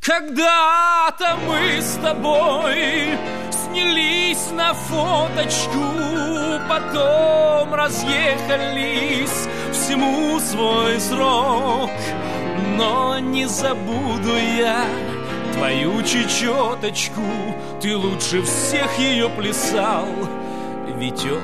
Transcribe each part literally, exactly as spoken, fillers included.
Когда-то мы с тобой снялись на фоточку, потом разъехались, всему свой срок. Но не забуду я твою чечеточку, ты лучше всех ее плясал, Витек.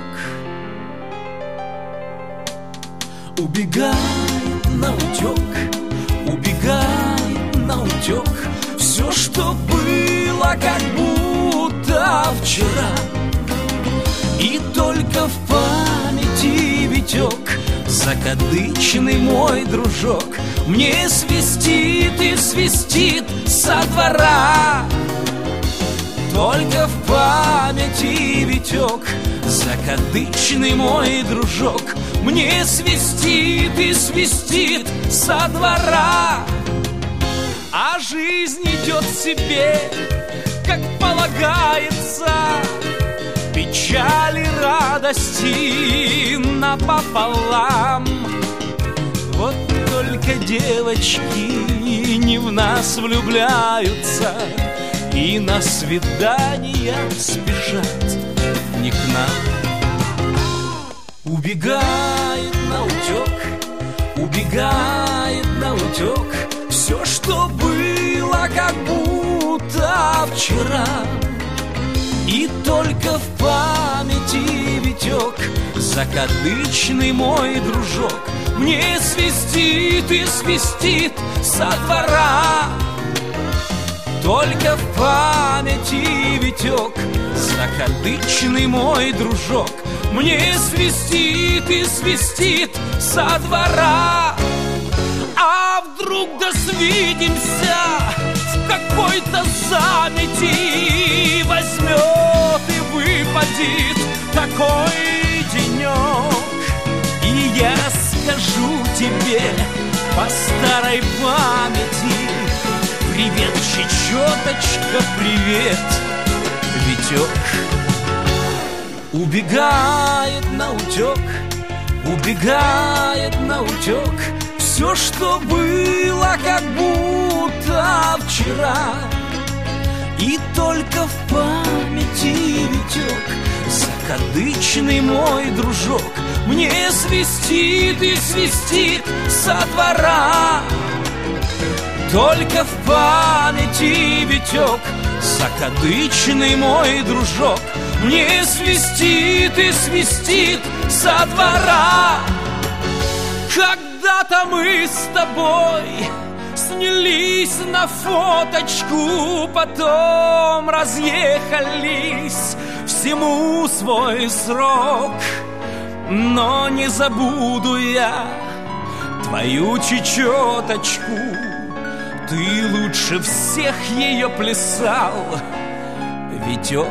Убегает наутек, убегает наутек все, что было, как будто вчера. И только в памяти, Витек, закадычный мой дружок, мне свистит и свистит со двора. Только в памяти, Витек, закадычный мой дружок, мне свистит и свистит со двора. А жизнь идет себе, как полагается, печали, радости напополам. Вот только девочки не в нас влюбляются и на свидания спешат не к нам. Убегает наутек, убегает наутек все, что было, как будто вчера. И только в памяти, Витек, закадычный мой дружок, мне свистит и свистит со двора. Только в памяти, Витек, закадычный мой дружок, мне свистит и свистит со двора. А вдруг да свидимся в какой-то замети, возьмет и выпадет такой денек, и я скажу тебе по старой памяти: привет, чечеточка, привет, Витек. Убегает наутек, убегает наутек все, что было, как будто вчера. И только в памяти, Витек, закадычный мой дружок, мне свистит и свистит со двора. Только в памяти, Витек, закадычный мой дружок, мне свистит и свистит со двора. Когда-то мы с тобой снялись на фоточку, потом разъехались, всему свой срок. Но не забуду я твою чечеточку, ты лучше всех ее плясал, Витек.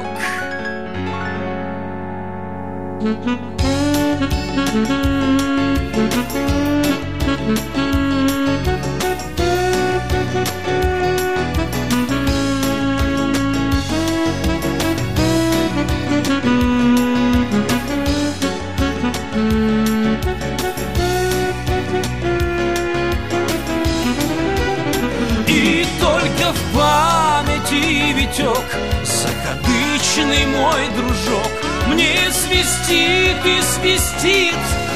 И только в памяти, Витек, закадычный мой дружок, мне свистит и свистит